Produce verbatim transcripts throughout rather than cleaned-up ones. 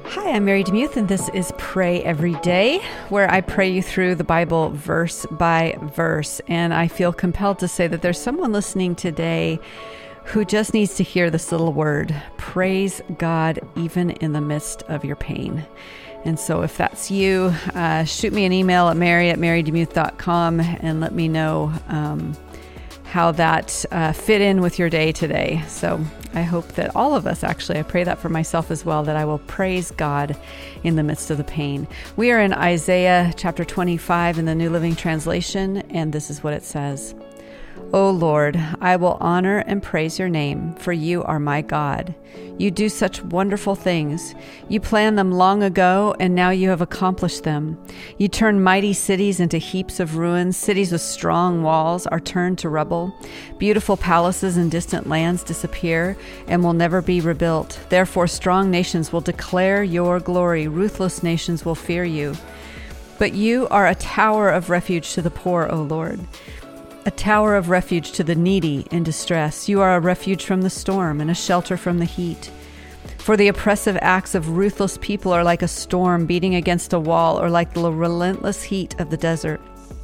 Hi, I'm Mary DeMuth, and this is Pray Every Day, where I pray you through the Bible verse by verse. And I feel compelled to say that there's someone listening today who just needs to hear this little word: praise God even in the midst of your pain. And so if that's you, uh, shoot me an email at mary at mary demuth dot com and let me know um, how that uh, fit in with your day today. So I hope that all of us, actually, I pray that for myself as well, that I will praise God in the midst of the pain. We are in Isaiah chapter twenty-five in the New Living Translation, and this is what it says. O Lord, I will honor and praise your name, for you are my God. You do such wonderful things. You planned them long ago, and now you have accomplished them. You turn mighty cities into heaps of ruins. Cities with strong walls are turned to rubble. Beautiful palaces in distant lands disappear and will never be rebuilt. Therefore, strong nations will declare your glory. Ruthless nations will fear you. But you are a tower of refuge to the poor, O Lord. A tower of refuge to the needy in distress. You are a refuge from the storm and a shelter from the heat. For the oppressive acts of ruthless people are like a storm beating against a wall, or like the relentless heat of the desert.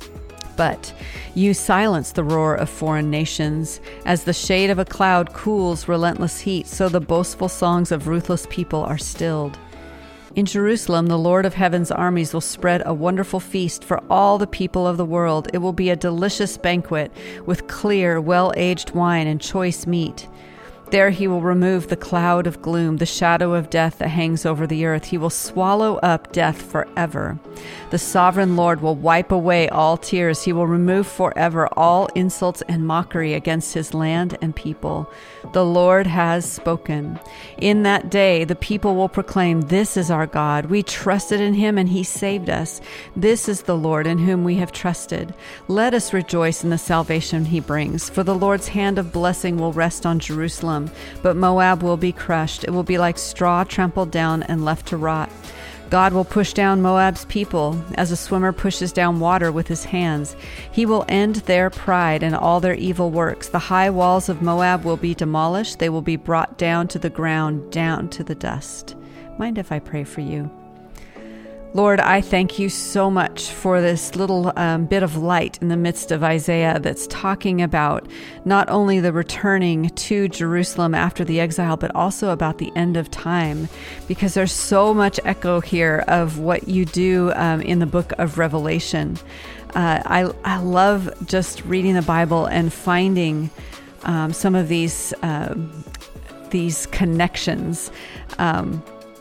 But you silence the roar of foreign nations. As the shade of a cloud cools relentless heat, so the boastful songs of ruthless people are stilled. In Jerusalem, the Lord of heaven's armies will spread a wonderful feast for all the people of the world. It will be a delicious banquet with clear, well-aged wine and choice meat. There he will remove the cloud of gloom, the shadow of death that hangs over the earth. He will swallow up death forever. The sovereign Lord will wipe away all tears. He will remove forever all insults and mockery against his land and people. The Lord has spoken. In that day, the people will proclaim, "This is our God. We trusted in him and he saved us. This is the Lord in whom we have trusted. Let us rejoice in the salvation he brings. For the Lord's hand of blessing will rest on Jerusalem, but Moab will be crushed. It will be like straw trampled down and left to rot. God will push down Moab's people as a swimmer pushes down water with his hands. He will end their pride and all their evil works. The high walls of Moab will be demolished. They will be brought down to the ground, down to the dust." Mind if I pray for you? Lord, I thank you so much for this little um, bit of light in the midst of Isaiah that's talking about not only the returning to Jerusalem after the exile, but also about the end of time, because there's so much echo here of what you do um, in the book of Revelation. Uh, I, I love just reading the Bible and finding um, some of these, uh, these connections. Um,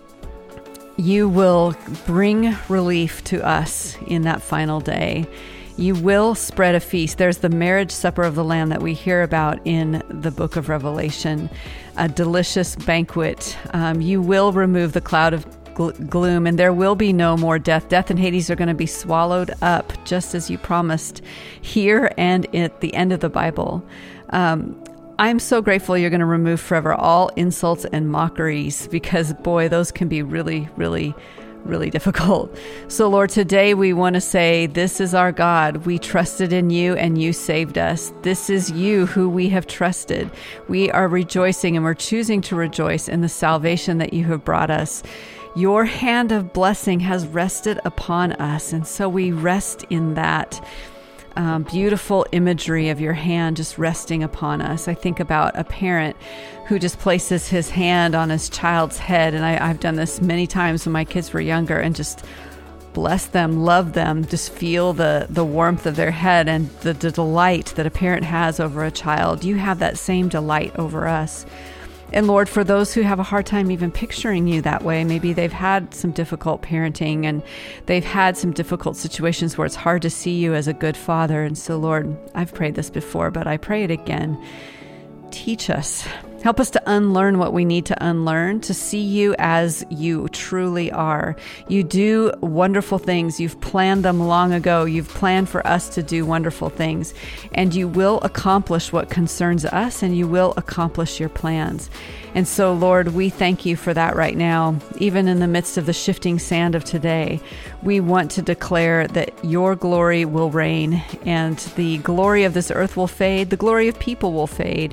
You will bring relief to us in that final day. You will spread a feast. There's the marriage supper of the Lamb that we hear about in the book of Revelation, a delicious banquet. Um, you will remove the cloud of gl- gloom, and there will be no more death. Death and Hades are going to be swallowed up, just as you promised here and at the end of the Bible. Um, I'm so grateful you're going to remove forever all insults and mockeries, because, boy, those can be really, really, really difficult. So, Lord, today we want to say, this is our God. We trusted in you and you saved us. This is you who we have trusted. We are rejoicing, and we're choosing to rejoice in the salvation that you have brought us. Your hand of blessing has rested upon us, and so we rest in that. Um, beautiful imagery of your hand just resting upon us. I think about a parent who just places his hand on his child's head, and I, I've done this many times when my kids were younger, and just bless them, love them, just feel the, the warmth of their head and the, the delight that a parent has over a child. You have that same delight over us. And Lord, for those who have a hard time even picturing you that way, maybe they've had some difficult parenting and they've had some difficult situations where it's hard to see you as a good father. And so, Lord, I've prayed this before, but I pray it again. Teach us. Help us to unlearn what we need to unlearn, to see you as you truly are. You do wonderful things. You've planned them long ago. You've planned for us to do wonderful things, and you will accomplish what concerns us, and you will accomplish your plans. And so, Lord, we thank you for that right now. Even in the midst of the shifting sand of today, we want to declare that your glory will reign, and the glory of this earth will fade. The glory of people will fade.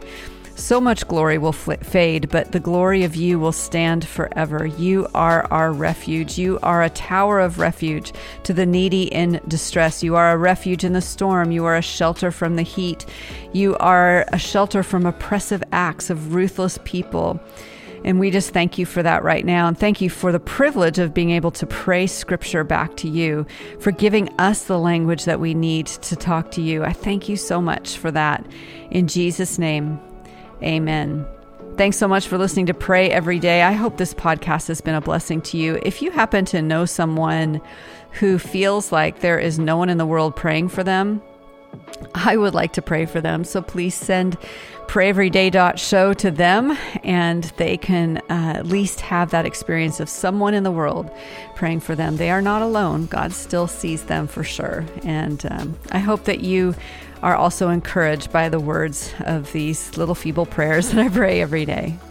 So much glory will fl- fade, but the glory of you will stand forever. You are our refuge. You are a tower of refuge to the needy in distress. You are a refuge in the storm. You are a shelter from the heat. You are a shelter from oppressive acts of ruthless people. And we just thank you for that right now. And thank you for the privilege of being able to pray scripture back to you, for giving us the language that we need to talk to you. I thank you so much for that. In Jesus' name, amen. Thanks so much for listening to Pray Every Day. I hope this podcast has been a blessing to you. If you happen to know someone who feels like there is no one in the world praying for them, I would like to pray for them. So please send pray every day dot show to them, and they can uh, at least have that experience of someone in the world praying for them. They are not alone. God still sees them for sure. And um, I hope that you are also encouraged by the words of these little feeble prayers that I pray every day.